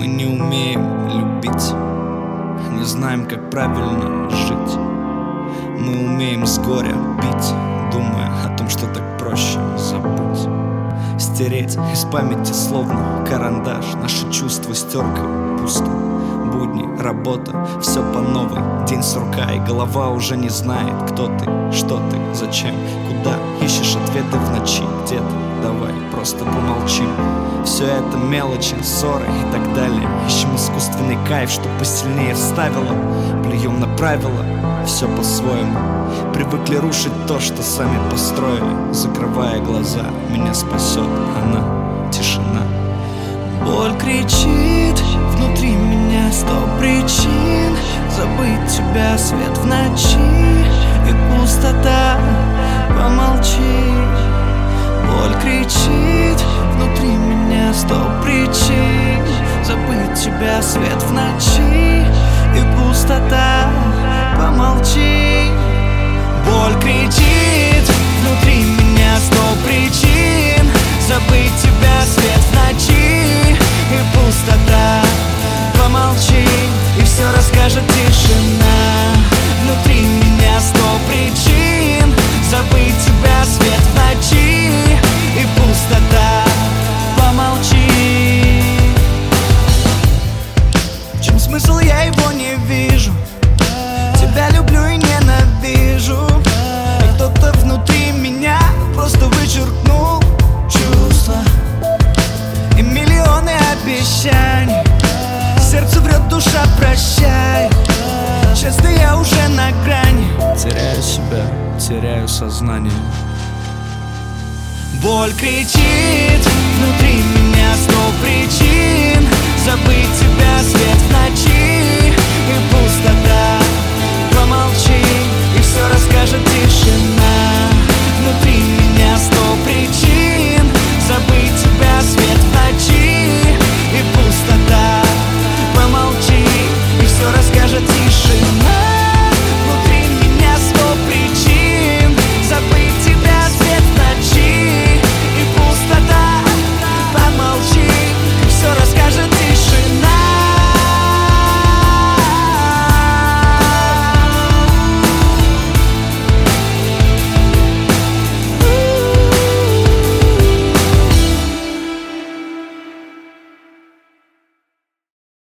Мы не умеем любить, не знаем, как правильно жить. Мы умеем с горя пить, думая о том, что так проще забыть. Стереть из памяти словно карандаш наши чувства стеркой пусто. Будни, работа, все по новой, день сурка, и голова уже не знает, кто ты, что ты, зачем, куда. Ищешь ответы в ночи, где-то, давай просто помолчим. Все это мелочи, ссоры и так далее. Ищем искусственный кайф, что посильнее вставило. Плюем на правила, все по-своему. Привыкли рушить то, что сами построили. Закрывая глаза, меня спасет она, тишина. Боль кричит внутри меня 100 причин забыть тебя, свет в ночи и пустота. Помолчи. Боль кричит внутри меня 100 причин забыть тебя, свет в ночи и пустота. Помолчи. Боль кричит внутри меня 100 причин забыть тебя, свет в ночи и пустота. Помолчи, и все расскажет тишина. Внутри меня 100 причин забыть тебя, свет в ночи и пустота. Помолчи. В чем смысл, я его не вижу. Тебя люблю и ненавижу. И кто-то внутри меня просто вычеркнул чувства и миллионы обещаний. Сердце врет, душа прощай. Часто я уже на грани. Теряю себя, теряю сознание. Боль кричит внутри меня 100 причин